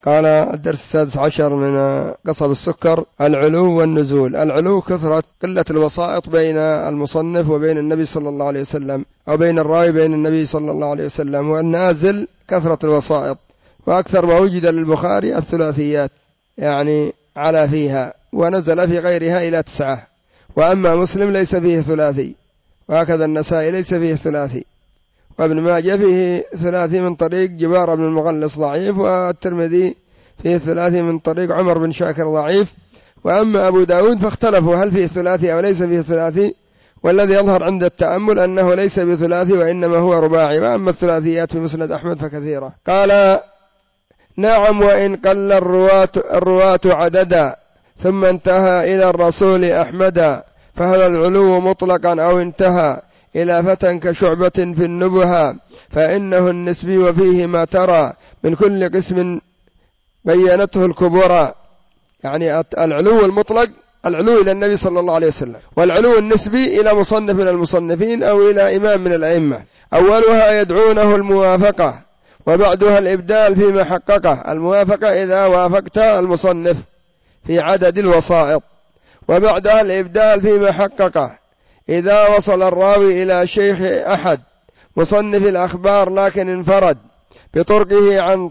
قال الدرس 16 من قصب السكر: العلو والنزول. العلو كثرة قلة الوسائط بين المصنف وبين النبي صلى الله عليه وسلم، أو بين الراوي بين النبي صلى الله عليه وسلم. والنازل كثرة الوسائط، وأكثر ما وجد للبخاري الثلاثيات، يعني على فيها، ونزل في غيرها إلى 9. وأما مسلم ليس فيه ثلاثي، وهكذا النسائي ليس فيه ثلاثي، وابن ماجه فيه ثلاثي من طريق جبار بن المغلس ضعيف، والترمذي فيه ثلاثي من طريق عمر بن شاكر ضعيف. وأما أبو داود فاختلفوا هل فيه ثلاثي أو ليس فيه ثلاثي، والذي يظهر عند التأمل أنه ليس بثلاثي وإنما هو رباعي. وأما الثلاثيات في مسند أحمد فكثيرة. قال: نعم، وإن قل الرواة عددا ثم انتهى إلى الرسول أحمدا، فهل العلو مطلقا أو انتهى إلى فتى كشعبة في النبهة، فإنه النسبي وفيه ما ترى من كل قسم بينته الكبرى. يعني العلو المطلق العلو إلى النبي صلى الله عليه وسلم، والعلو النسبي إلى مصنف من المصنفين أو إلى إمام من الأئمة. أولها يدعونه الموافقة، وبعدها الإبدال فيما حققه. الموافقة إذا وافقت المصنف في عدد الوسائط، وبعدها الإبدال فيما حققه إذا وصل الراوي إلى شيخ أحد مصنف الأخبار لكن انفرد بطرقه عن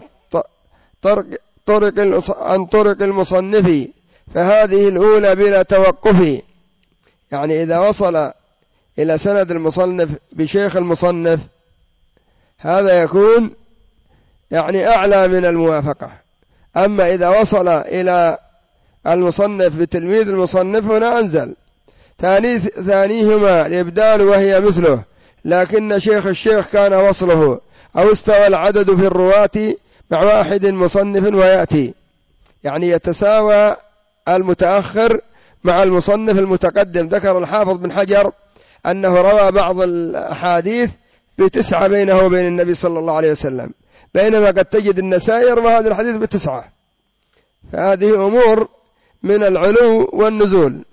طرق المصنف، فهذه الأولى بلا توقف. يعني إذا وصل إلى سند المصنف بشيخ المصنف، هذا يكون يعني أعلى من الموافقة. أما إذا وصل إلى المصنف بتلميذ المصنف هنا أنزل. ثانيهما الإبدال، وهي مثله لكن شيخ الشيخ كان وصله، أو استوى العدد في الرواة مع واحد مصنف ويأتي. يعني يتساوى المتأخر مع المصنف المتقدم. ذكر الحافظ بن حجر أنه روى بعض الأحاديث ب9 بينه وبين النبي صلى الله عليه وسلم، بينما قد تجد النسائي يروى هذا الحديث ب9. فهذه أمور من العلو والنزول،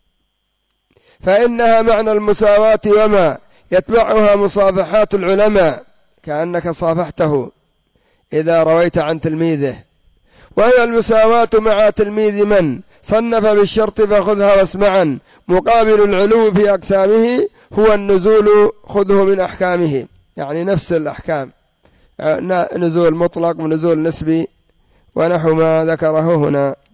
فإنها معنى المساواة، وما يتبعها مصافحات العلماء كأنك صافحته إذا رويت عن تلميذه. وهي المساواة مع تلميذ من صنف بالشرط فخذها واسمعا. مقابل العلو في أقسامه هو النزول، خذه من أحكامه. يعني نفس الأحكام، نزول مطلق ونزول نسبي ونحو ما ذكره هنا.